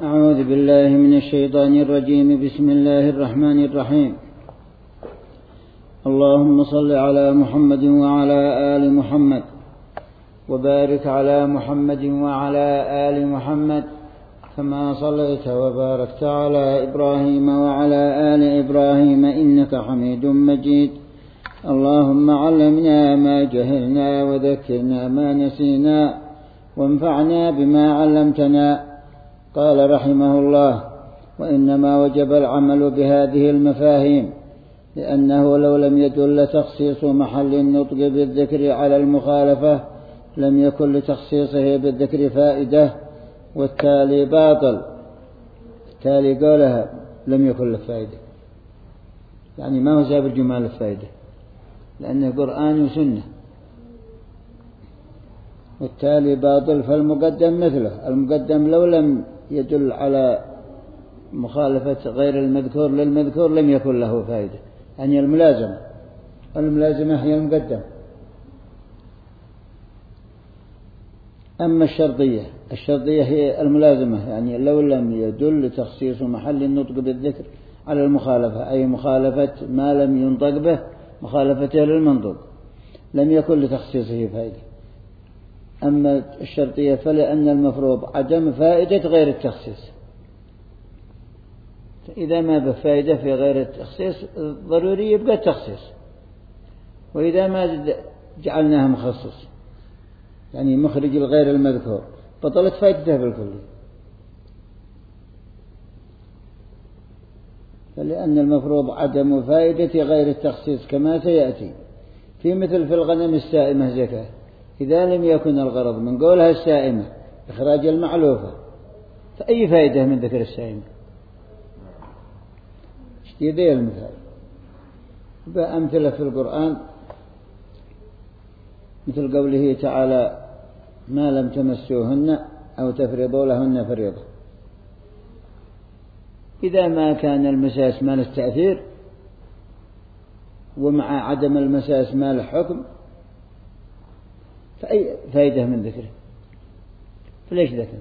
أعوذ بالله من الشيطان الرجيم. بسم الله الرحمن الرحيم. اللهم صل على محمد وعلى آل محمد وبارك على محمد وعلى آل محمد كما صليت وباركت على إبراهيم وعلى آل إبراهيم إنك حميد مجيد. اللهم علمنا ما جهلنا وذكرنا ما نسينا وانفعنا بما علمتنا. قال رحمه الله: وإنما وجب العمل بهذه المفاهيم لأنه لو لم يدل تخصيص محل النطق بالذكر على المخالفة لم يكن لتخصيصه بالذكر فائدة، والتالي باطل. التالي قولها لم يكن له فائدة، يعني ما هو سابر جمال الفائدة لأنه قرآن وسنة. والتالي باطل، فالمقدم مثله. المقدم لو لم يدل على مخالفة غير المذكور للمذكور لم يكن له فائدة، يعني الملازمة هي المقدم. أما الشرطية هي الملازمة، يعني لو لم يدل تخصيص محل النطق بالذكر على المخالفة، أي مخالفة ما لم ينطق به، مخالفته للمنطق، لم يكن لتخصيصه فائدة. أما الشرطية فلأن المفروض عدم فائدة غير التخصيص، إذا ما بفائدة في غير التخصيص ضروري يبقى التخصيص، وإذا ما جعلناها مخصص يعني مخرج الغير المذكور بطلت فائدته بالكل. فلأن المفروض عدم فائدة غير التخصيص كما سيأتي في مثل في الغنم السائمة زكاة، إذا لم يكن الغرض من قولها السائمة إخراج المعلوفة فأي فائدة من ذكر السائمة؟ اشتيذي المثال. بأمثلة في القرآن مثل قوله تعالى: ما لم تمسوهن أو تفرضوا لهن فريضة. إذا ما كان المساس مال التأثير ومع عدم المساس مال الحكم فأي فائدة من ذكره؟ فليش ذكر؟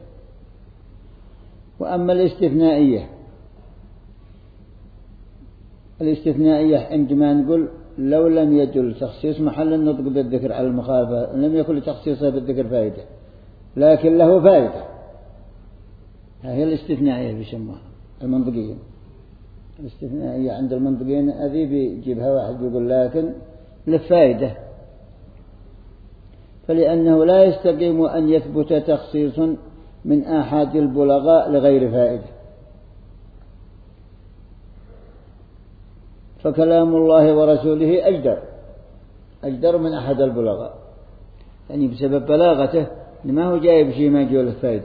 وأما الاستثنائية عندما نقول لو لم يدل تخصيص محل النطق بالذكر على المخالفة لم يكن لتخصيصه بالذكر فائدة، لكن له فائدة. هي الاستثنائية بيسموها المنطقيين. الاستثنائية عند المنطقيين هذه بيجيبها واحد يقول لكن للفائدة، فلأنه لا يستقيم أن يثبت تخصيص من آحاد البلغاء لغير فائدة. فكلام الله ورسوله أجدر من أحد البلغاء، يعني بسبب بلاغته ما هو جايب شيء ما يجوا له فائدة.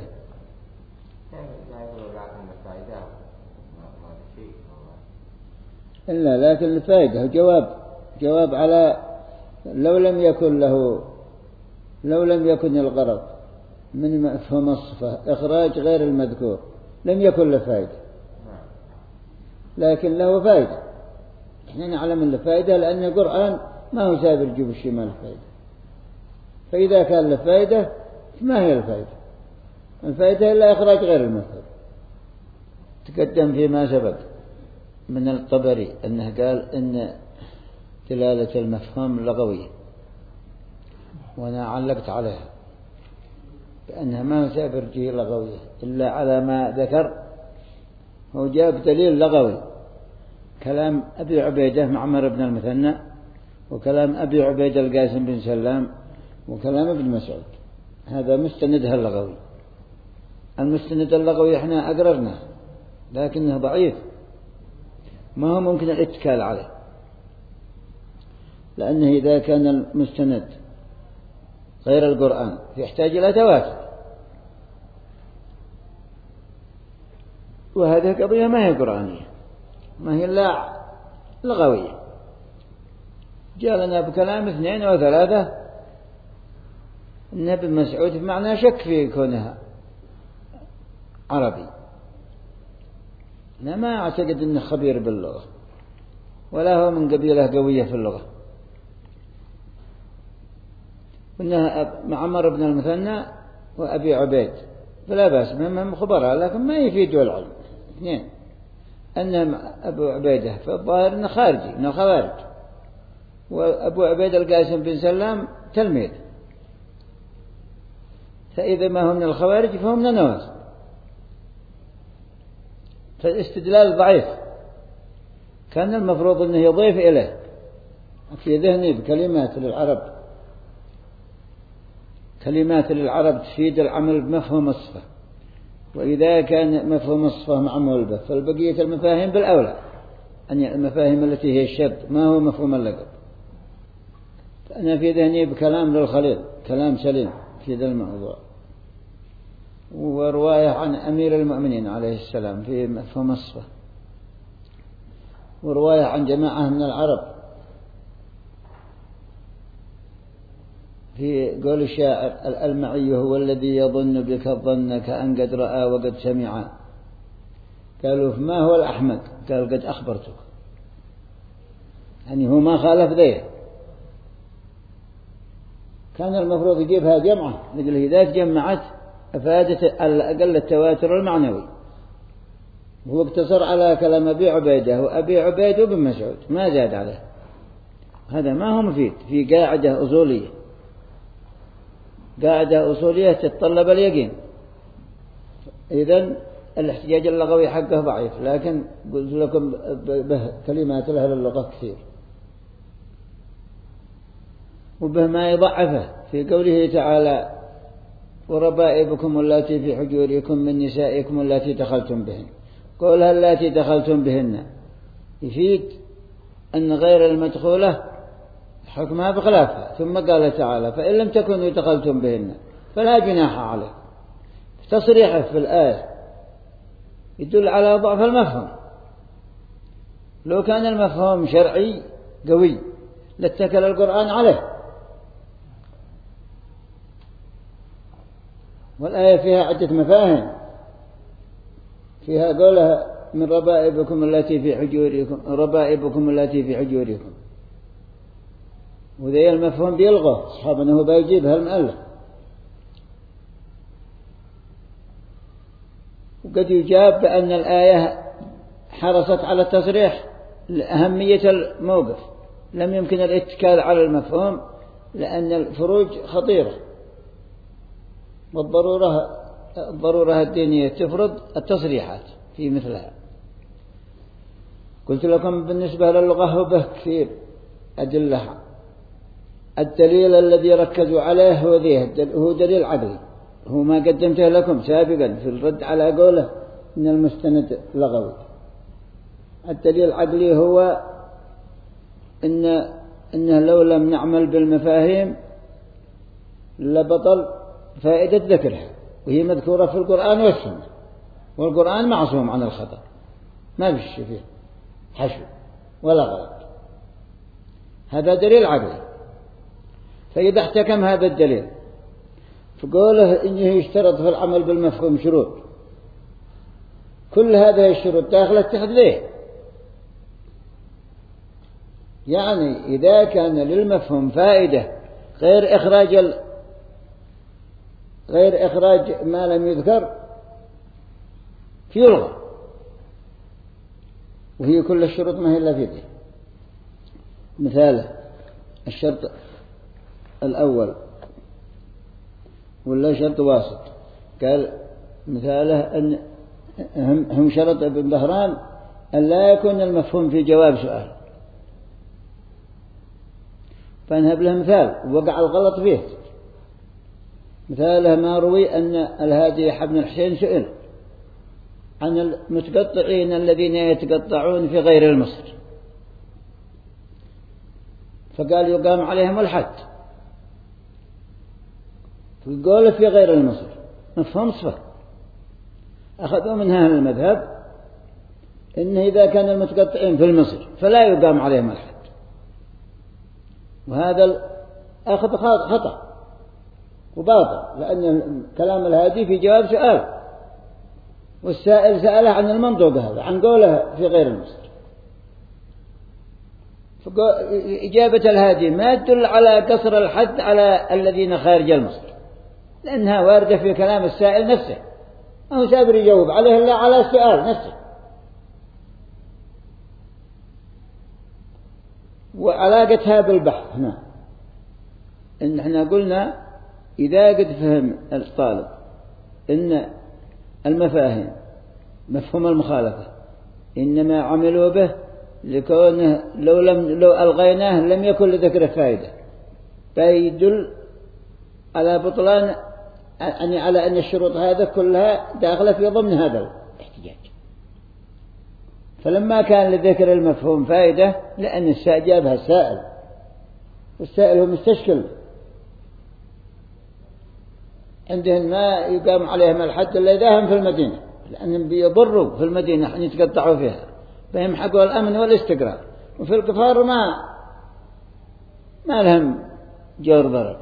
إلا لكن الفائدة جواب على لو لم يكن الغرض من مفهوم الصفة إخراج غير المذكور لم يكن له فائدة، لكن له فائدة. إحنا نعلم أن له فائدة لأن القرآن ما هو سابر يجيب الشيء ما له فائدة. فإذا كان له فائدة ما هي الفائدة؟ الفائدة إلا إخراج غير المذكور. تقدم فيما سبق من الطبري أنه قال إن دلالة المفهوم لغوية، وأنا علقت عليها بأنها ما سابر جيه لغوية إلا على ما ذكر. هو جاب دليل لغوي كلام أبي عبيدة معمر بن المثنى، وكلام أبي عبيدة القاسم بن سلام، وكلام ابن مسعود، هذا مستندها اللغوي. المستند اللغوي احنا أقررناه لكنه ضعيف، ما هو ممكن الاتكال عليه، لأنه إذا كان المستند غير القرآن يحتاج إلى تواتر، وهذه قضية ما هي قرآنية، ما هي إلا لغوية. جاء لنا بكلام 2 أو 3 ابن مسعود بمعنى شك في كونها عربي. أنا ما أعتقد أنه خبير باللغة ولا هو من قبيلة قوية في اللغة. وأنها معمر بن المثنى وأبي عبيد فلا بأس بهم خبراء، لكن ما يفيدوا العلم. اثنين، أن أبو عبيدة فالظاهر أنه خارجي من الخوارج، وأبو عبيدة القاسم بن سلام تلميذ، فإذا ما هم من الخوارج فهم من النوازل، فالاستدلال ضعيف. كان المفروض أنه يضيف إليه في ذهني بكلمات للعرب، كلمات للعرب تفيد العمل بمفهوم الصفة، وإذا كان مفهوم الصفة معمول به فالبقية المفاهيم بالأولى، أن المفاهيم التي هي الشد ما هو مفهوم اللقب. أنا في ذهني بكلام للخليل، كلام سليم في ذا الموضوع، ورواية عن أمير المؤمنين عليه السلام في مفهوم الصفة، ورواية عن جماعة من العرب في قول الشاعر: المعي هو الذي يظن بك الظن كأن قد رأى وقد سمع. قالوا: فما هو الأحمق؟ قال: قد أخبرتك. يعني هو ما خالف ذي. كان المفروض يجيبها جمعة، نقول إذا تجمعت أفادت الأقل التواتر المعنوي. هو اقتصر على كلام أبي عبيدة وأبي عبيد وابن مسعود، ما زاد عليه. هذا ما هو مفيد في قاعدة أصولية، قاعدة أصولية تتطلب اليقين. إذن الاحتجاج اللغوي حقه ضعيف، لكن قلت لكم به كلمات لها اللغة كثير، وبه ما يضعفه في قوله تعالى: وربائبكم اللاتي في حجوركم من نسائكم اللاتي دخلتم بهن. قولها اللاتي دخلتم بهن يفيد أن غير المدخولة حكمها بخلافها. ثم قال تعالى: فإن لم تكونوا دخلتم بهن فلا جناح عليكم. تصريحه في الآية يدل على ضعف المفهوم. لو كان المفهوم شرعي قوي لاتكل القرآن عليه. والآية فيها عدة مفاهيم، فيها قولها: من ربائبكم التي في حجوركم، ربائبكم التي في حجوركم، وذي المفهوم بيلغى أصحاب أنه بيجيبها المؤلف. وقد يجاب بأن الآية حرصت على التصريح لأهمية الموقف، لم يمكن الاتكال على المفهوم لأن الفروج خطيرة، والضرورة الدينية تفرض التصريحات في مثلها. قلت لكم بالنسبة للغة هو به كثير أدلة. الدليل الذي ركزوا عليه هو دليل عقلي، هو ما قدمته لكم سابقا في الرد على قوله إن المستند لغوي. الدليل العقلي هو إنه لو لم نعمل بالمفاهيم لبطل فائدة ذكرها، وهي مذكورة في القرآن والسنة، والقرآن معصوم عن الخطأ، ما فيش فيه حشو ولا غلط. هذا دليل عقلي. فإذا احتكم هذا الدليل فقوله إنه يشترط في العمل بالمفهوم شروط، كل هذه الشروط داخلة تحت ذي. يعني إذا كان للمفهوم فائدة غير إخراج ما لم يذكر فيلغى، وهي كل الشروط ما هي إلا في ذي. مثاله الشرط الأول ولا شرط واسط، قال مثاله أن هم شرط ابن بهران أن لا يكون المفهوم في جواب سؤال، فنهب له مثال وقع الغلط فيه. مثاله ما روي أن الهادي بن الحسين سئل عن المتقطعين الذين يتقطعون في غير المصر، فقال يقام عليهم الحد. يقول في غير المصر مفهوم صفة، أخذوا من هذا المذهب إن إذا كان المتقطعين في المصر فلا يقام عليهم الحد، وهذا الأخذ خطأ وباطل، لأن كلام الهادي في جواب سؤال، والسائل سأله عن المنطوق هذا، عن قوله في غير المصر. إجابة الهادي ما تدل على قصر الحد على الذين خارج المصر، لأنها واردة في كلام السائل نفسه، أو سابر يجاوب عليه إلا على السؤال نفسه. وعلاقتها بالبحث هنا إن إحنا قلنا إذا قد فهم الطالب إن المفاهيم مفهوم المخالفة إنما عملوا به لكونه لو ألغيناه لم يكن لذكره فائدة، فيدل على بطلان يعني على أن الشروط هذا كلها داخلة في ضمن هذا الاحتجاج. فلما كان لذكر المفهوم فائدة لأن جابها السائل، والسائل هو مستشكل عندهم ما يقام عليهم الحد إلا إذا هم في المدينة، لأنهم بيضروا في المدينة حين يتقطعوا فيها فيمحقوا الأمن والاستقرار، وفي الكفار ما لهم جور ضرر.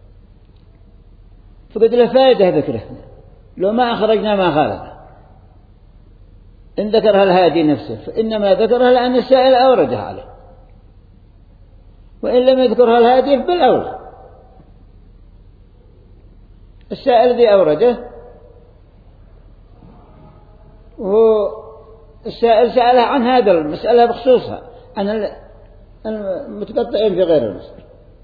فقد له فائدة ذكره، لو ما أخرجنا ما خالفه. إن ذكرها الهادي نفسه فإنما ذكرها لأن السائل أوردها عليه، وإن لم يذكرها الهادي بالأولى. السائل الذي أورده وهو السائل سأله عن هذا المسألة بخصوصها عن المتقطعين في غير المسألة.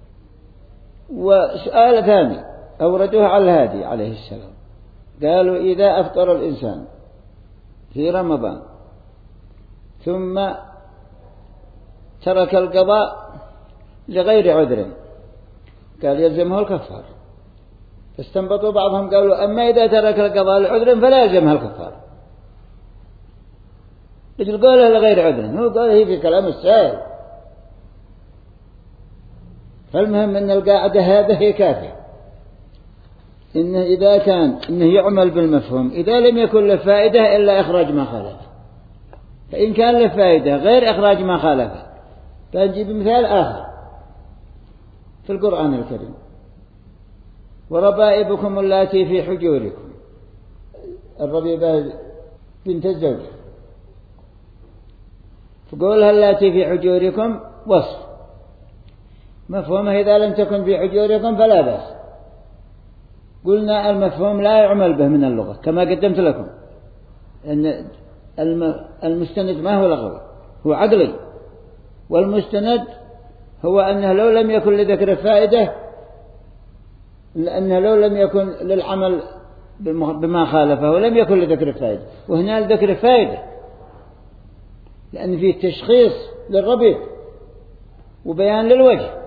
وسؤال ثاني أوردوه على الهادي عليه السلام، قالوا إذا أفطر الإنسان في رمضان ثم ترك القضاء لغير عذر قال يلزمه الكفار. فاستنبطوا بعضهم قالوا أما إذا ترك القضاء لعذر فلا يلزمها الكفار، لجل قوله لغير عذر، هو قاله في كلام السائل. فالمهم أن القاعدة هذه هي كافية، إنه إذا كان إنه يعمل بالمفهوم إذا لم يكن له فائدة إلا إخراج ما خالفه، فإن كان له فائدة غير إخراج ما خالفه فنجيب مثال آخر في القرآن الكريم: وربائبكم اللاتي في حجوركم. الربيبة بنت الزوجة، فقولها اللاتي في حجوركم وصف مفهومه إذا لم تكن في حجوركم فلا بأس. قلنا المفهوم لا يعمل به من اللغة كما قدمت لكم، أن المستند ما هو لغوي، هو عقلي. والمستند هو أنه لو لم يكن لذكر فائدة، لأنه لو لم يكن للعمل بما خالفه ولم يكن لذكر فائدة، وهنا لذكر فائدة لأن فيه تشخيص للربيب وبيان للوجه.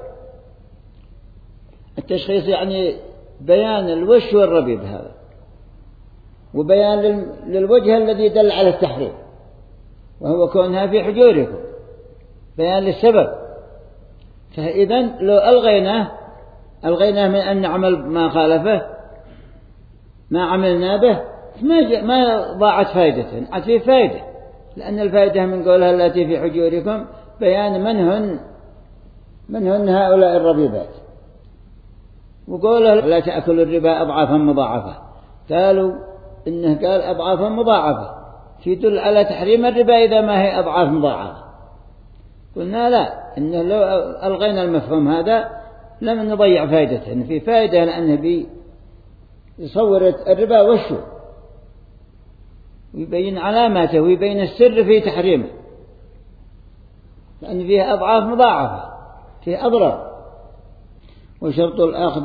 التشخيص يعني بيان الوش والربيب هذا، وبيان للوجه الذي دل على التحريم وهو كونها في حجوركم، بيان للسبب. فإذا لو ألغيناه من أن نعمل ما خالفه ما عملنا به ما ضاعت فائدته، عاد فيه فائدة، لأن الفائدة من قولها التي في حجوركم بيان من هن هؤلاء الربيبات. وقوله لا تأكلوا الربا أضعافا مضاعفة، قالوا إنه قال أضعافا مضاعفة يدل على تحريم الربا إذا ما هي أضعاف مضاعفة. قلنا لا، إنه لو ألغينا المفهوم هذا لم نضيع فائدته، إن في فائدة لأنه يصور الربا وشه ويبين علاماته ويبين السر في تحريمه، لأن فيه أضعاف مضاعفة، فيه أضرار. وشرط الأخذ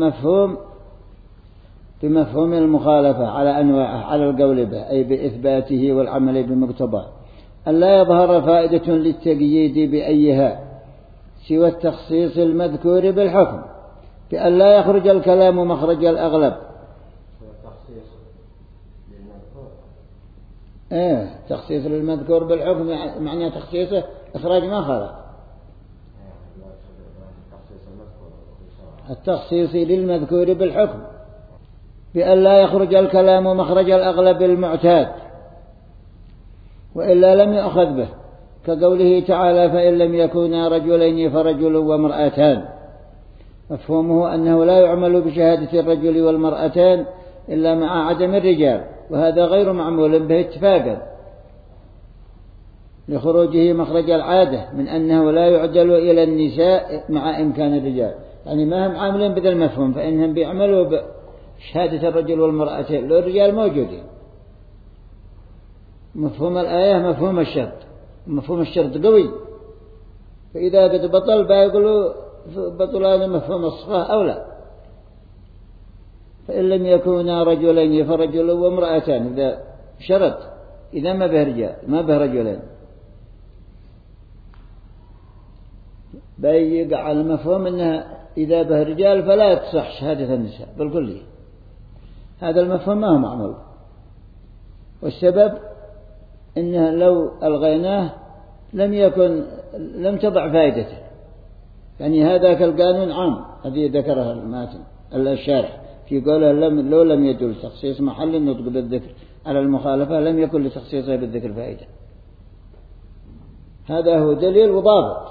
بمفهوم المخالفة على أنواعه على القول به، أي بإثباته والعمل بمقتضاه، أن لا يظهر فائدة للتقييد بأيها سوى التخصيص المذكور بالحكم، بأن لا يخرج الكلام مخرج الأغلب. تخصيص للمذكور بالحكم معنى تخصيصه إخراج ما خالف. التخصيص للمذكور بالحكم بأن لا يخرج الكلام مخرج الأغلب المعتاد، وإلا لم يؤخذ به، كقوله تعالى: فإن لم يكونا رجلين فرجل وامرأتان. مفهومه أنه لا يعمل بشهادة الرجل والمرأتان إلا مع عدم الرجال، وهذا غير معمول به اتفاقا لخروجه مخرج العادة من أنه لا يعدل إلى النساء مع إمكان الرجال، يعني ما هم عاملين بذا المفهوم، فإنهم بيعملوا شهادة الرجل والمرأتين لو الرجال موجودين. مفهوم الآية مفهوم الشرط، مفهوم الشرط قوي، فإذا قد بطل بيقولوا بطلان مفهوم الصفة أو لا. فإن لم يكونا رجلين فرجل وامرأتان، إذا شرط إذا ما به رجال ما به رجلين بيقع المفهوم أنها إذا به رجال فلا تصح شهادة النساء بالكلية. هذا المفهوم ما هو معمول، والسبب إنه لو ألغيناه لم تضع فائدته. يعني هذاك القانون عام الذي ذكره الماتن الشارح في قوله لو لم يدل تخصيص محل النطق بالذكر على المخالفة لم يكن لتخصيصه بالذكر فائدة. هذا هو دليل وضابط،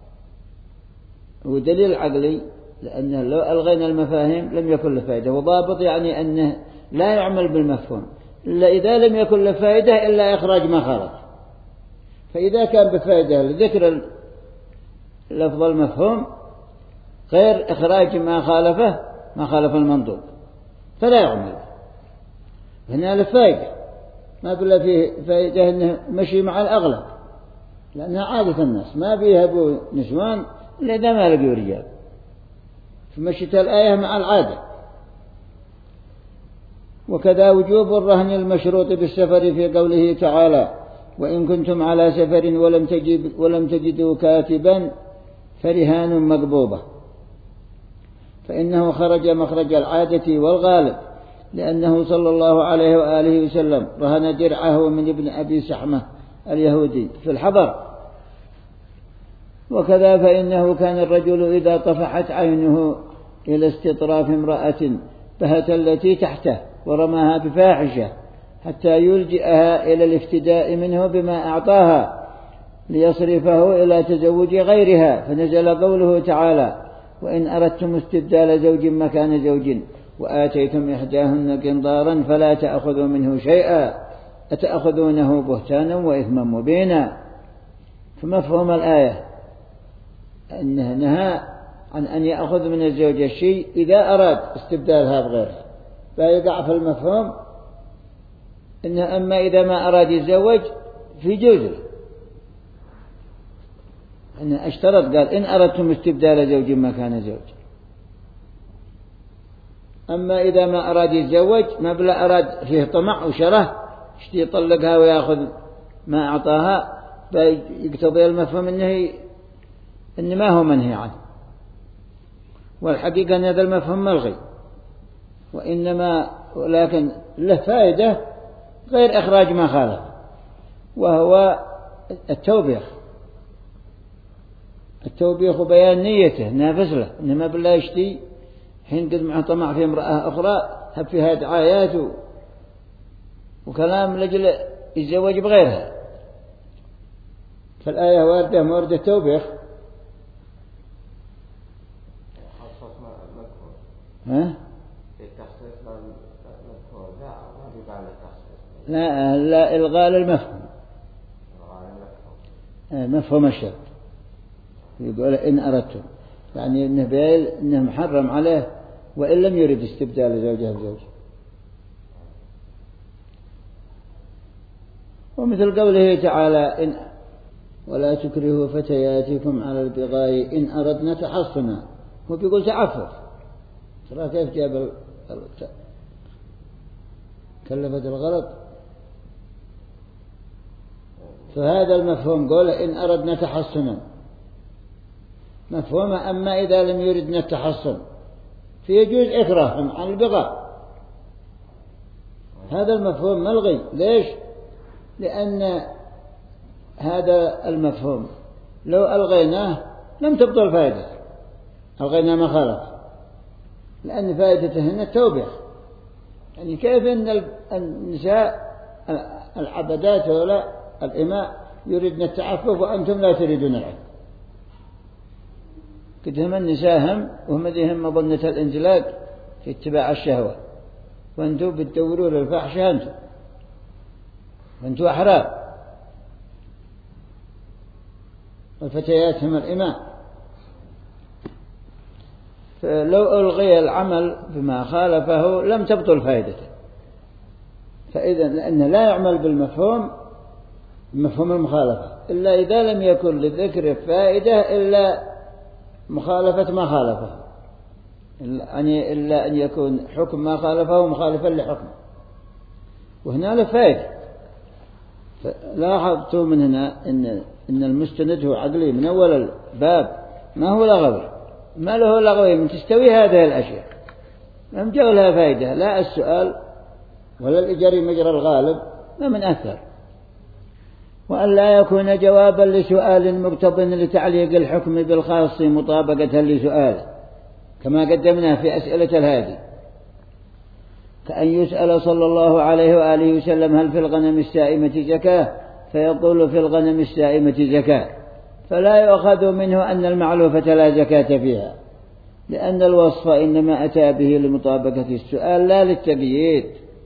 هو دليل عقلي، لأنه لو ألغينا المفاهيم لم يكن له فائدة. وضابط يعني أنه لا يعمل بالمفهوم إلا إذا لم يكن له فائدة إلا إخراج ما خالف. فإذا كان بفائدة لذكر لفظ المفهوم غير إخراج ما خالف المنطوق فلا يعمل. هنا لفائدة، ما بلا فيه فائدة أنه مشي مع الأغلب، لأنها عادة الناس ما بيهبوا نسوان إلا إذا ما لقوا رجال، فمشيت الآية مع العادة. وكذا وجوب الرهن المشروط بالسفر في قوله تعالى وإن كنتم على سفر ولم تجدوا كاتبا فرهان مقبوضة، فإنه خرج مخرج العادة والغالب، لأنه صلى الله عليه وآله وسلم رهن درعه من ابن أبي سحمة اليهودي في الحضر. وكذا فإنه كان الرجل إذا طفحت عينه إلى استطراف امرأة بهت التي تحته ورماها بفاحشة حتى يلجئها إلى الافتداء منه بما أعطاها ليصرفه إلى تزوج غيرها، فنزل قوله تعالى وإن أردتم استبدال زوج مكان زوج وآتيتم إحداهن قنطارا فلا تأخذوا منه شيئا أتأخذونه بهتانا وإثما مبينا. فمفهوم الآية أنه نهى عن أن يأخذ من الزوجة الشيء إذا أراد استبدالها بغيرها، فيقع في المفهوم إنه أما إذا ما أراد يتزوج في جوزه، أنه اشترط قال إن أردتم استبدال زوج مكان زوج. أما إذا ما أراد يتزوج ما بلا أراد فيه طمع وشره اشتي يطلقها ويأخذ ما أعطاها، فيقتضي المفهوم إن ما هو منهي عنه. والحقيقة أن هذا المفهوم ملغي، ولكن له فائدة غير إخراج ما خالف، وهو التوبيخ وبيان نيته نافذ له إنما بالله يشتي حين قد معه طمع في امرأة أخرى هب فيها دعايات وكلام لجل يتزوج بغيرها. فالآية واردة مورد التوبيخ. لا إلغاء المفهوم، مفهوم الشرط. يقول إن أردتم يعني إنه محرم عليه وإن لم يرد استبدال زوجها بزوج. ومثل قوله تعالى ولا تكرهوا فتياتكم على البغاء إن أردنا تحصنا، هو بيقول تعفف. ترى كيف جاب كلفت الغلط. فهذا المفهوم قول إن أردنا تحصنا مفهوم. أما إذا لم يردنا التحصن فيجوز إكراههم عن البغاء. هذا المفهوم ملغي. ليش؟ لأن هذا المفهوم لو ألغيناه لم تبطل فائدة، ألغينا ما خالف، لأن فائدتهن التوبيخ. يعني كيف أن النساء العبدات ولا الإماء يريدن التعفف وأنتم لا تريدون العفف؟ قد هم النساء هم وهم ذيهم مظنة الانزلاق في اتباع الشهوة، وأنتم بتدوروا للفحشة وأنتم أحرار. والفتيات هم الإماء. فلو ألغي العمل بما خالفه لم تبطل فائدته. فإذا لأنه لا يعمل بالمفهوم، مفهوم المخالفة، إلا إذا لم يكن للذكر فائدة إلا مخالفة ما خالفه، إلا أن يكون حكم ما خالفه مخالفا لحكم، وهنا له فائدة. لاحظتوا من هنا إن المستند هو عقلي من أول الباب، ما هو لغوي، ما له لغوي من تستوي هذه الأشياء، لم جاء لها فائدة، لا السؤال ولا الإجاري مجرى الغالب ما من أثر. وأن لا يكون جوابا لسؤال مقتضٍ لتعليق الحكم بالخاص مطابقة لسؤاله، كما قدمنا في أسئلة الهادي، كأن يسأل صلى الله عليه وآله وسلم هل في الغنم السائمة زكاة، فيقول في الغنم السائمة زكاة، فلا يؤخذ منه أن المعلوفة لا زكاة فيها، لأن الوصف إنما أتى به لمطابقة السؤال لا للتقييد.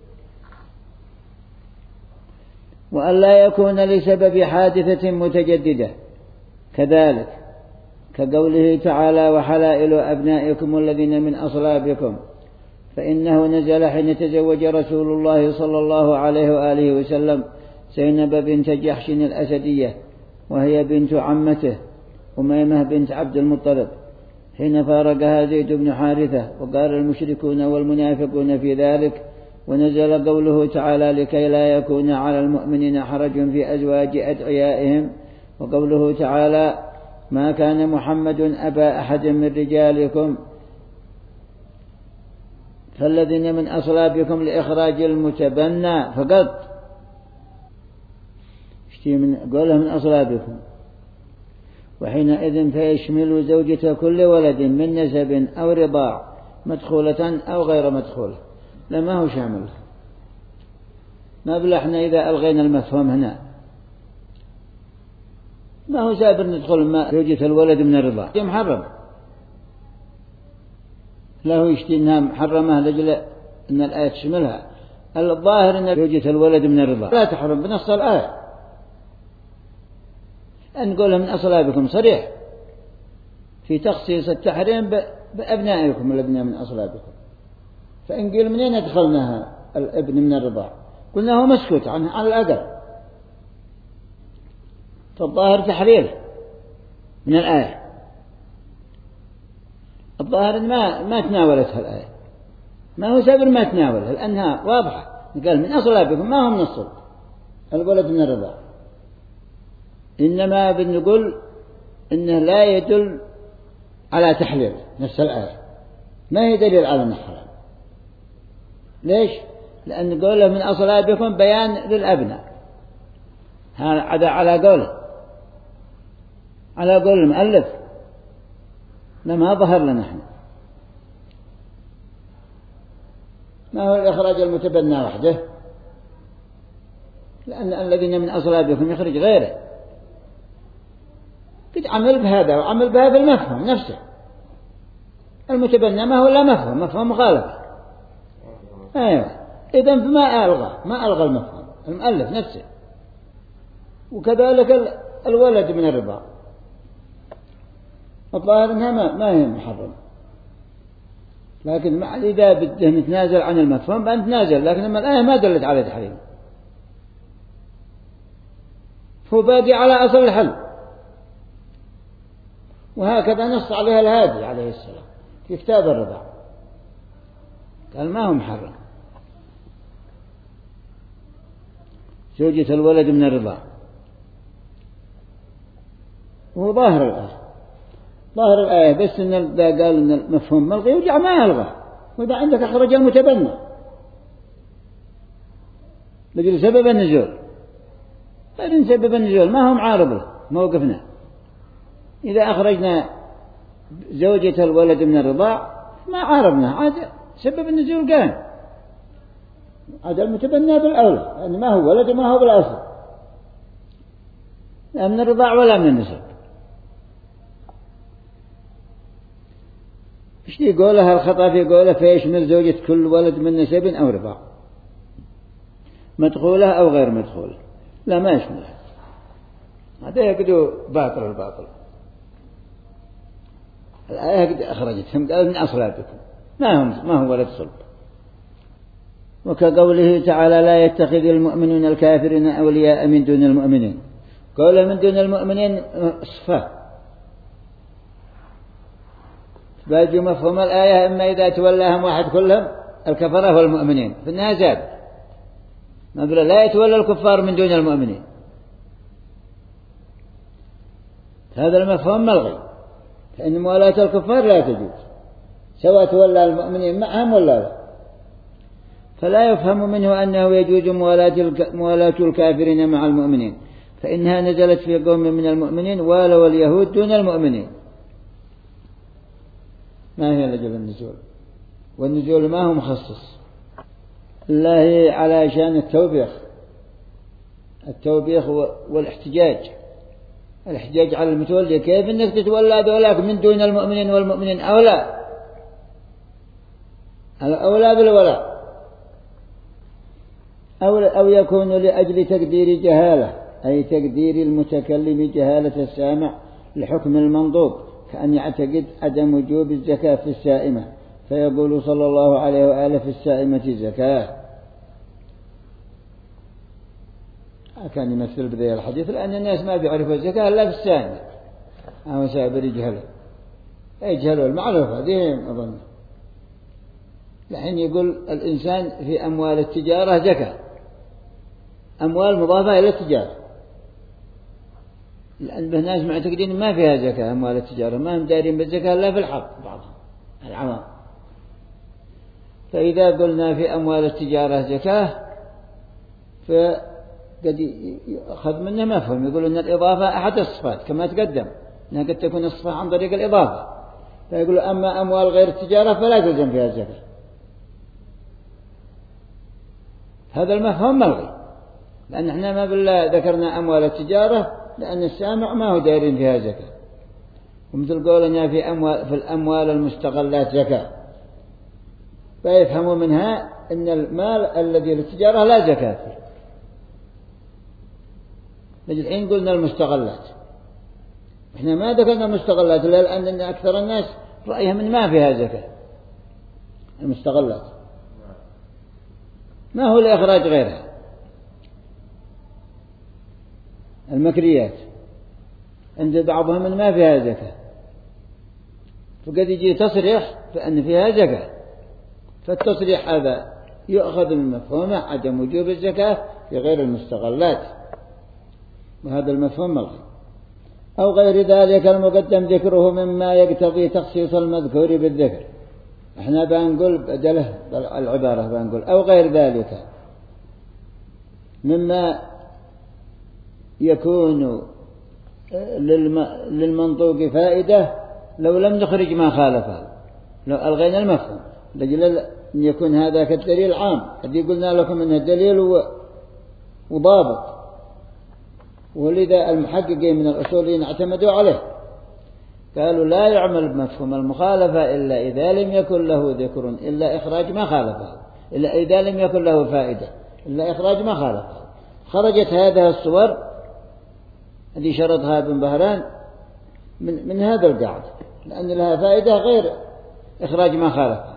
وأن لا يكون لسبب حادثة متجددة، كذلك كقوله تعالى وحلائل أبنائكم الذين من أصلابكم، فإنه نزل حين تزوج رسول الله صلى الله عليه وآله وسلم زينب بنت جحش الأسدية، وهي بنت عمته أميمة بنت عبد المطلب، حين فارقها زيد بن حارثة، وقال المشركون والمنافقون في ذلك، ونزل قوله تعالى لكي لا يكون على المؤمنين حرج في أزواج أدعيائهم، وقوله تعالى ما كان محمد أبا أحد من رجالكم فالذين من أصلابكم لإخراج المتبنى فقط، اشتي من قوله من أصلابكم، وحينئذ فيشمل زوجة كل ولد من نسب أو رضاع مدخولة أو غير مدخولة، لما هو شامل. ما بلحنا إذا ألغينا المفهوم هنا، ما هو سابر ندخل ما زوجة الولد من الرضاع محرم، لا هو يشتي إنها محرمة لجل أن الآية تشملها. الظاهر أن زوجة الولد من الرضاع لا تحرم بنص الآية، أن نقولها من أصلابكم صريح في تخصيص التحريم بأبنائكم الذين من أصلابكم، فإن قيل منين أدخلناها الابن من الرضاع، قلنا هو مسكوت عنه على الأقل، فالظاهر تحرير من الآية، الظاهر ما تناولتها الآية، ما هو سبب ما تناولها لأنها واضحة، قال من أصلابكم ما هم نصب الولد من الرضاع، إنما بنقول إنه لا يدل على تحليل نفس الآية، ما هي دليل على النحرام. ليش؟ لأن قوله من أصلابكم بيان للأبناء، هذا على قوله، على قول المؤلف، لما ظهر لنا احنا ما هو الإخراج المتبنى وحده، لأن الذين من أصلابكم يخرج غيره، قد عمل بهذا وعمل بهذا المفهوم نفسه، المتبنى ما هو لا مفهوم مخالف. أيوة، إذن ما ألغى المفهوم المؤلف نفسه، وكذلك الولد من الرضاع، الظاهر أنها ما هي محرم، لكن إذا بده نتنازل عن المفهوم بنتنازل، لكن لما الآية ما دلت على تحريم فهو باقي على أصل الحل، وهكذا نص عليها الهادي عليه السلام في كتاب الرضاع، قال ما هو محرم زوجة الولد من الرضاع، وهو ظاهر الآية بس إن إذا قال إن المفهوم ملغي ورجع ما يلغى، وإذا عندك أخرج المتبنى لجل سبب النزول، فإن سبب النزول ما هو معارض له موقفنا، إذا أخرجنا زوجة الولد من الرضاع ما عارضنا، عاد سبب النزول قام، عاد المتبنى بالأولى، يعني ما هو ولد وما هو بالأصل، لا من الرضاع ولا من النسب. إيش يقولها الخطأ في قوله فيشمل زوجة كل ولد من نسب أو رضاع مدخولة أو غير مدخولة، لا ما يشملها، هذا يقدو باطل الباطل. الآية قد أخرجتهم قال من أصلابكم ما هو ولد صلب. وكقوله تعالى لا يتخذ المؤمنون الكافرين أولياء من دون المؤمنين. قوله من دون المؤمنين صفة باجي مفهوم الآية إما إذا تولاهم واحد كلهم الكفرة والمؤمنين في النهاية زاد ما قال لا يتولى الكفار من دون المؤمنين. هذا المفهوم ملغي فإن موالاة الكفار لا تجوز سواء تولى المؤمنين معهم ولا لا. فلا يفهم منه أنه يجوز موالاة الكافرين مع المؤمنين فإنها نزلت في قوم من المؤمنين والوا اليهود دون المؤمنين. ما هي لجل النزول؟ والنزول ما هو مخصص الله على شان التوبيخ والإحتجاج. الاحتجاج على المتولي كيف انك تتولى ذولاك من دون المؤمنين والمؤمنين أولى بالولاء أو يكون لأجل تقدير جهالة أي تقدير المتكلم جهالة السامع لحكم المنطوق كأن يعتقد عدم وجوب الزكاة في السائمة فيقول صلى الله عليه وآله في السائمة زكاة. كان يمثل بذي الحديث لأن الناس ما بيعرفوا الزكاة إلا في السائمة أو سابر يجهلوا المعرفة دين أظن. لحين يقول الإنسان في أموال التجارة زكاة أموال مضافة إلى التجارة لأن الناس معتقدين ما فيها زكاة أموال التجارة ما هم دارين بالزكاة إلا في الحق بعضهم العوام. فإذا قلنا في أموال التجارة زكاة فقد يأخذ منه مفهوم يقول أن الإضافة أحد الصفات كما تقدم أنها قد تكون الصفة عن طريق الإضافة فيقول أما أموال غير التجارة فلا تلزم فيها الزكاة. هذا المفهوم ملغي لأن احنا ما بالله ذكرنا أموال التجارة لأن السامع ما هو دايرين فيها زكاة. ومثل قولنا في الأموال المستغلات زكاة فيفهموا منها أن المال الذي للتجارة لا زكاة فيه. الحين قلنا المستغلات احنا ما ذكرنا المستغلات لأن أكثر الناس رأيهم أن ما فيها زكاة. المستغلات ما هو لإخراج غيرها. المكريات عند بعضهم أن ما فيها زكاة فقد يجي تصريح فأن فيها زكاة فالتصريح هذا يؤخذ من مفهومه عدم وجوب الزكاة في غير المستغلات وهذا المفهوم ملغي. أو غير ذلك المقدم ذكره مما يقتضي تخصيص المذكور بالذكر. احنا بنقول بدله العبارة بنقول أو غير ذلك مما يكون للمنطوق فائدة لو لم نخرج ما خالفه لو ألغينا المفهوم لجل أن يكون هذا كالدليل عام الذي قلنا لكم أنه دليل وضابط ولذا المحققين من الأصوليين اعتمدوا عليه قالوا لا يعمل بمفهوم المخالفة إلا إذا لم يكن له ذكر إلا إخراج ما خالفه إلا إذا لم يكن له فائدة إلا إخراج ما خالفه. خرجت هذه الصور التي شرطها ابن بهران من هذا القاعدة لأن لها فائدة غير إخراج ما خالفه.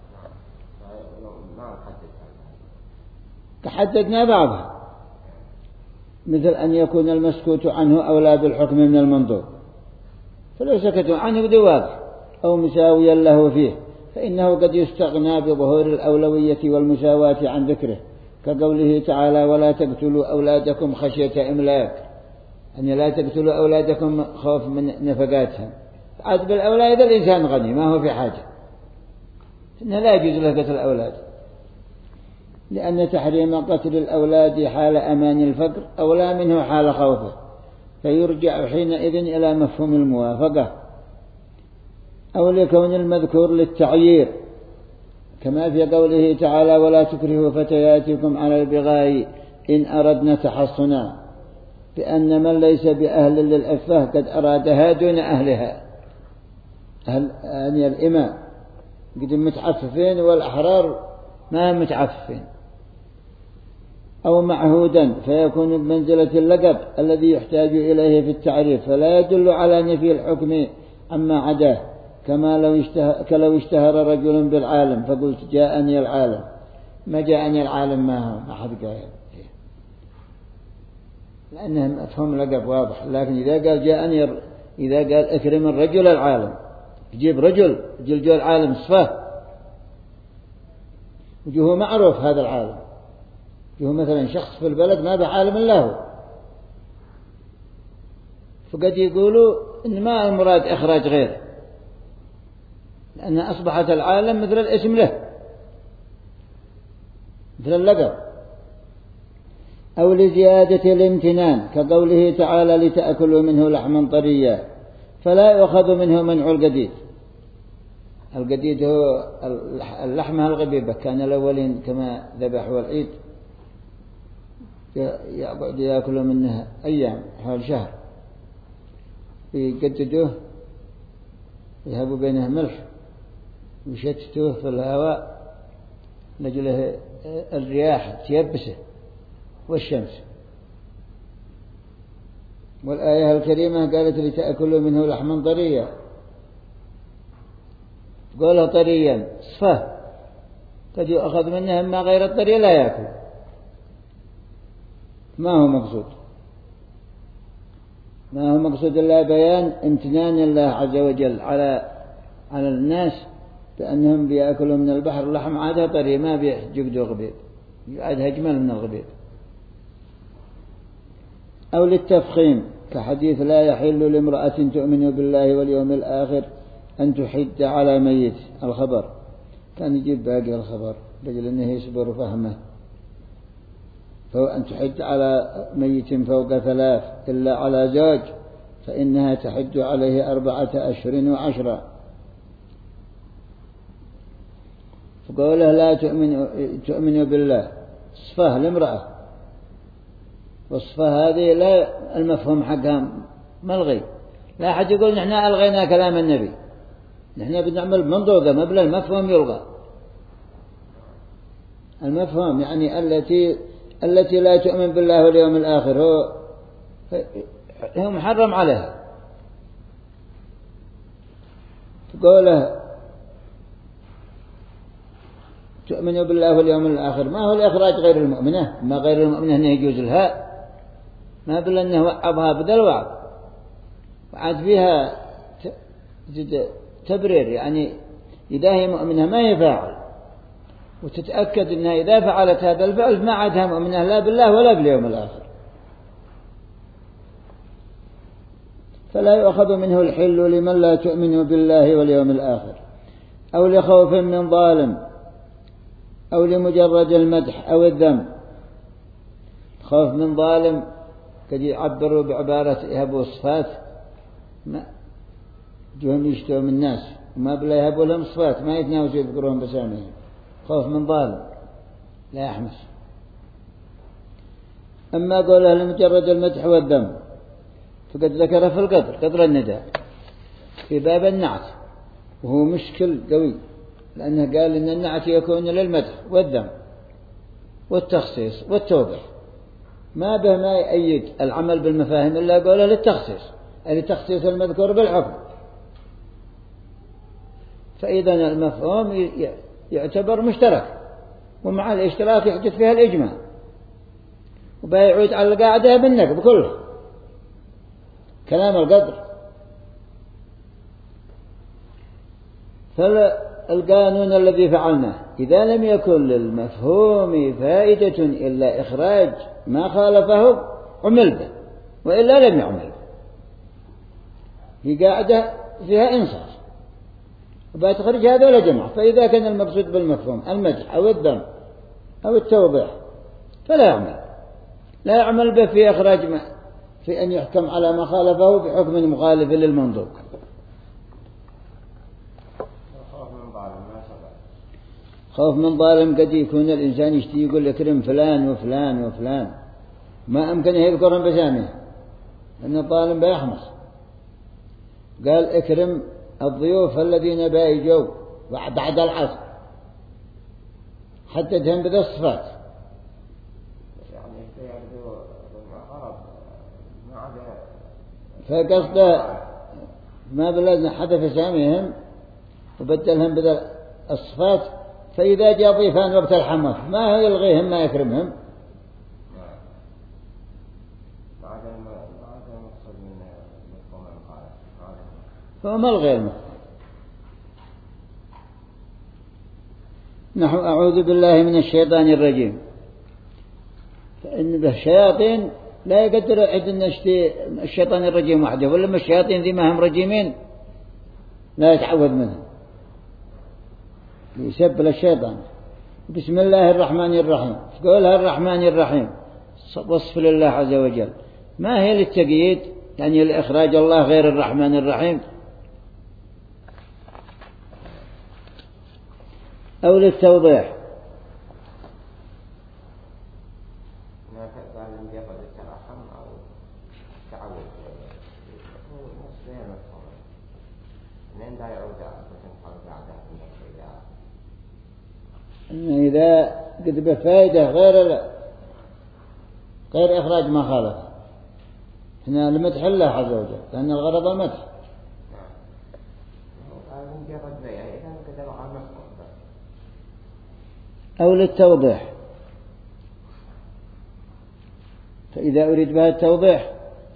تحددنا بعضها مثل أن يكون المسكوت عنه أولى بالحكم من المنطوق فلو سكتوا عنه بدواء أو مساويا له فيه فإنه قد يستغنى بظهور الأولوية والمساواة عن ذكره كقوله تعالى ولا تقتلوا أولادكم خشية إملاك أن لا تقتلوا أولادكم خوف من نفقاتهم. عاد بالأولاد الإنسان غني ما هو في حاجة إنه لا يجوز له قتل الأولاد لأن تحريم قتل الأولاد حال أمان الفقر أولى منه حال خوفه فيرجع حينئذ إلى مفهوم الموافقة أو لكون المذكور للتعيير كما في قوله تعالى ولا تكرهوا فتياتكم على البغاء إن أردنا تحصنا بأن من ليس بأهل للأفة قد أرادها دون أهلها يعني الإماء قد متعففين والأحرار ما متعففين. أو معهودا فيكون بمنزلة اللقب الذي يحتاج إليه في التعريف فلا يدل على نفي الحكم عما عداه كلو اشتهر رجل بالعالم فقلت جاءني العالم، ما جاءني العالم ما حد قال، لأنه مفهوم لقب واضح. لكن إذا قال اكرم الرجل العالم، يجيب رجل العالم صفة، وجهه معروف هذا العالم، وجهه مثلا شخص في البلد ما بعالم إلا هو، فقد يقولوا إن ما المراد إخراج غيره، لأن أصبحت العالم مثل الاسم له، مثل اللقب. أو لزيادة الامتنان كقوله تعالى لتأكلوا منه لحما طريا فلا يؤخذ منه منع القديد. القديد هو اللحمة الغبيبة، كان الأولين كما ذبحوا العيد يقعد يأكلوا منها أيام حول شهر، يقددوه يهبوا بينه ملح ويشتتوه في الهواء لجله الرياح تيبسه والشمس. والآية الكريمة قالت لتأكلوا منه لحما طريا، قولها طريا صفة، قد يؤخذ منها ما غير الطري لا يأكل، ما هو مقصود إلا بيان امتنان الله عز وجل على الناس بأنهم بيأكلوا من البحر لحم عادها طري ما بيجقدوا غبيب، عادها أجمل من الغبيب. أو للتفخيم كحديث لا يحل لامرأة تؤمن بالله واليوم الآخر أن تحد على ميت، الخبر كان يجيب باقي الخبر لجل أنه يصبر فهمه، فهو أن تحد على ميت فوق 3 إلا على زوج فإنها تحد عليه 4 أشهر و10. فقوله لا تؤمن بالله صفة لامرأة، والصفة هذه لا المفهوم حقها ملغي، لا أحد يقول نحن ألغينا كلام النبي، نحن بنعمل منضوغة ما بلا المفهوم يلغى. المفهوم يعني التي لا تؤمن بالله واليوم الآخر هو محرم عليها. قوله تؤمن بالله واليوم الآخر ما هو الإخراج غير المؤمنة، ما غير المؤمنة أنه يجوز لها، ما بل أنه وعظها بدل وعظ، وعاد فيها تبرير، يعني إذا هي مؤمنة ما يفعل، وتتأكد أنها إذا فعلت هذا الفعل ما عادها مؤمنة لا بالله ولا باليوم الآخر. فلا يؤخذ منه الحل لمن لا تؤمن بالله واليوم الآخر، أو لخوف من ظالم، أو لمجرد المدح أو الذم. خوف من ظالم قد يعبروا بعبارة يهبوا صفات، ما جوهم يشتوا من الناس وما بلا يهبوا لهم صفات ما يتناوزوا يذكرون بسامهم. خوف من ظالم لا يحمس. أما قوله لمجرد المدح والذم فقد ذكر في قدر النداء في باب النعت، وهو مشكل قوي، لأنه قال إن النعت يكون للمدح والذم والتخصيص والتوضيح، ما به ما يأيد العمل بالمفاهيم إلا قوله للتخصيص، أي لتخصيص المذكور بالحكم. فإذا المفهوم يعتبر مشترك، ومع الاشتراك يحدث فيها الإجماع، وبيعود على القاعدة بالنقب كله كلام القدر. فالقانون الذي فعلناه إذا لم يكن للمفهوم فائدة إلا إخراج ما خالفه عمل به، وإلا لم يعمل به. هي قاعدة فيها إنصاف، وبتخرج هذا ولا جمع. فإذا كان المقصود بالمفهوم المدح أو الذم أو التوضيح فلا يعمل به في إخراج في أن يحكم على ما خالفه بحكم مخالف للمنطوق. خوف من ظالم قد يكون الإنسان يشتي يقول اكرم فلان وفلان وفلان، ما أمكن يذكرهم بسامه أن الظالم بيحمص. قال اكرم الضيوف الذين بايجوا بعد العصر، حددهم بذا الصفات. فقصده ما بلدنا حدث سامهم وبدلهم بدل الصفات، فإذا جاء ضيفان وقت الحمر ما يلغيهم ما يكرمهم. فما الغير مفهوم. نحو أعوذ بالله من الشيطان الرجيم، فإن به شياطين لا يقدر يعد أن الشيطان الرجيم وحده، ولما الشياطين ذي ما هم رجيمين لا يتعوذ منهم يسب للشيطان. بسم الله الرحمن الرحيم، تقولها الرحمن الرحيم وصف لله عز وجل، ما هي للتقييد يعني لإخراج الله غير الرحمن الرحيم، أو للتوضيح. إذا قد بفائدة غير إخراج ما خالف، هنا المدح الله عز وجل لأن الغرض المدح. أو للتوضيح، فإذا أريد بها التوضيح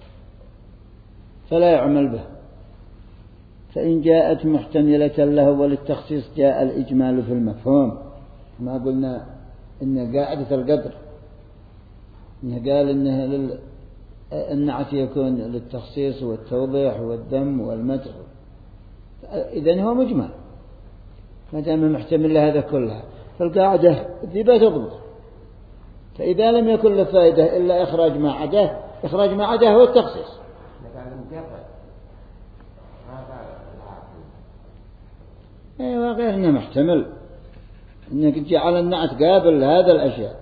فلا يعمل به. فإن جاءت محتملة له وللتخصيص جاء الإجمال في المفهوم. ما قلنا إن قاعدة القدر إنه قال إنه النعت يكون للتخصيص والتوضيح والذم والمدح، إذن هو مجمل ما دام محتمل لهذا كلها، فالقاعدة ذي بتضبط. فإذا لم يكن له فائدة إلا إخراج ما عداه هو التخصيص. أيوة غير إنه محتمل إنك جعل النعت قابل لهذا الأشياء.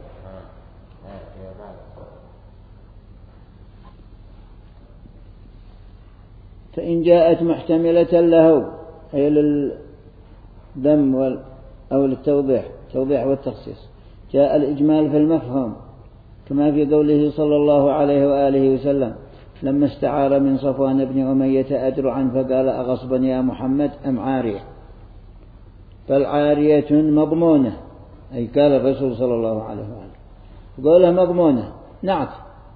فإن جاءت محتملة له أي للذم أو للتوضيح والتخصيص جاء الإجمال في المفهوم، كما في قوله صلى الله عليه وآله وسلم لما استعار من صفوان بن أمية أدرعا فقال أغصبا يا محمد أم عارية؟ فالعارية مضمونة، أي قال الرسول صلى الله عليه وآله قوله مضمونة نعت،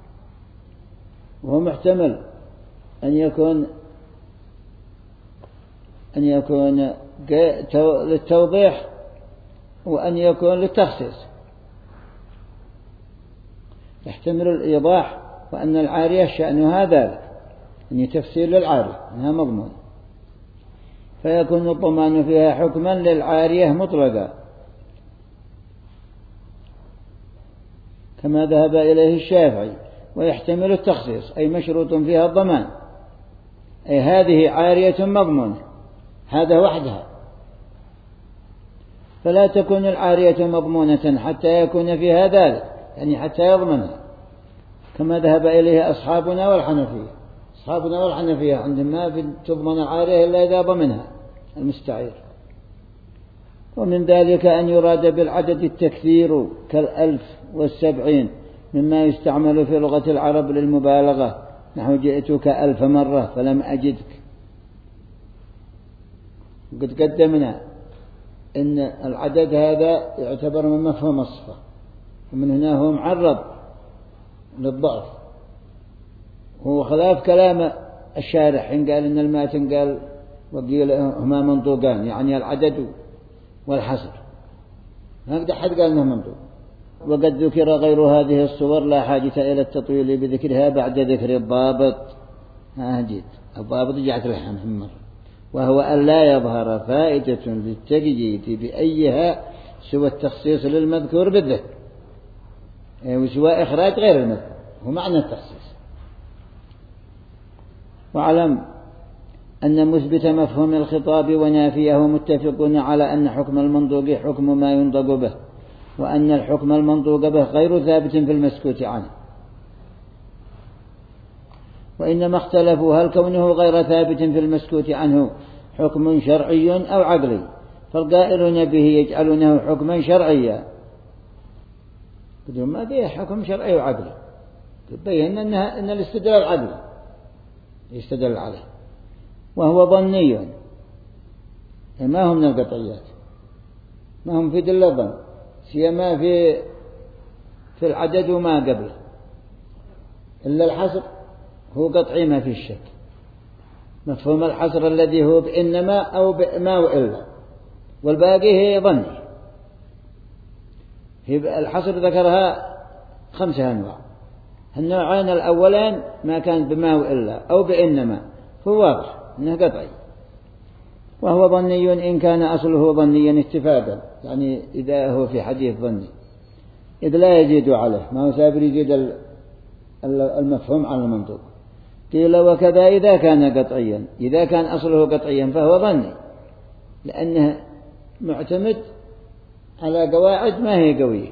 وهو محتمل أن يكون للتوضيح وأن يكون للتخصيص. يحتمل الإيضاح وأن العارية شأنها ذلك، أن تفسير للعارية أنها مضمونة، فيكون الضمان فيها حكما للعارية مطلقا كما ذهب إليه الشافعي. ويحتمل التخصيص أي مشروط فيها الضمان، أي هذه عارية مضمونة هذا وحدها، فلا تكون العارية مضمونة حتى يكون فيها ذلك، يعني حتى يضمنها، كما ذهب إليه أصحابنا والحنفية عندما تضمن العارية إلا إذا ضمنها المستعير. ومن ذلك أن يراد بالعدد التكثير كالألف والسبعين مما يستعمل في لغة العرب للمبالغة، نحو جئتك 1000 مرة فلم أجدك. قد قدمنا إن العدد هذا يعتبر من مفهوم الصفة، ومن هنا هو معرض للضعف، هو خلاف كلام الشارح إن قال إن الماتن قال وقيل هما منطوقان، يعني العدد والحصر، هكذا حد قال إنه منطوق. وقد ذكر غير هذه الصور لا حاجة إلى التطويل بذكرها بعد ذكر الضابط. الضابط جاءت لها محمد، وهو أن لا يظهر فائدة للتقييد بأيها سوى التخصيص للمذكور بالذكر، وسوى إخراج غير المذكور، هو معنى التخصيص. واعلم أن مثبت مفهوم الخطاب ونافيه متفقون على أن حكم المنطوق حكم ما ينطق به، وأن الحكم المنطوق به غير ثابت في المسكوت عنه، وإنما اختلفوا هل كونه غير ثابت في المسكوت عنه حكم شرعي أو عقلي، فالقائلون به يجعلونه حكما شرعيا، بدون ما فيه حكم شرعي وعقلي، يبين أن الاستدلال عقلي يستدل عليه، وهو ظني ما هم من القطعيات، ما هم في دل الظن، سيما في العدد وما قبله، إلا الحصر هو قطعي ما في الشك. مفهوم الحصر الذي هو بإنما أو بما وإلا، والباقي هي ظني. الحصر ذكرها 5 أنواع. النوعين الأولين ما كان بما وإلا أو بإنما هو واضح إنه قطعي، وهو ظني إن كان أصله ظنيا استفادا، يعني إذا هو في حديث ظني إذ لا يزيد عليه، ما هو سابر يزيد المفهوم على المنطوق. قيل وكذا إذا كان قطعيا، إذا كان أصله قطعيا فهو ظني، لأنه معتمد على قواعد ما هي قوية.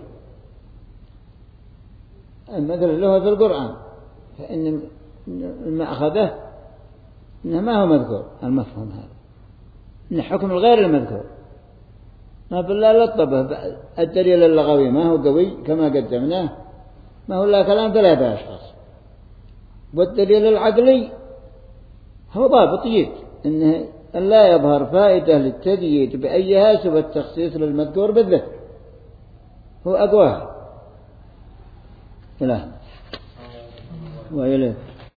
مثل له في القرآن، فإن المأخذه إنه ما هو مذكور المفهوم هذا، إن حكم الغير المذكور. ما بالله لطبه الدليل اللغوي ما هو قوي كما قدمناه، ما هو لا كلام ثلاثة أشخاص. والدليل العقلي هو ضابط جيد، إنه لا يظهر فائدة للتدييد بأيها سوى التخصيص للمذكور بالذكر، هو أقواه. إله وإليه.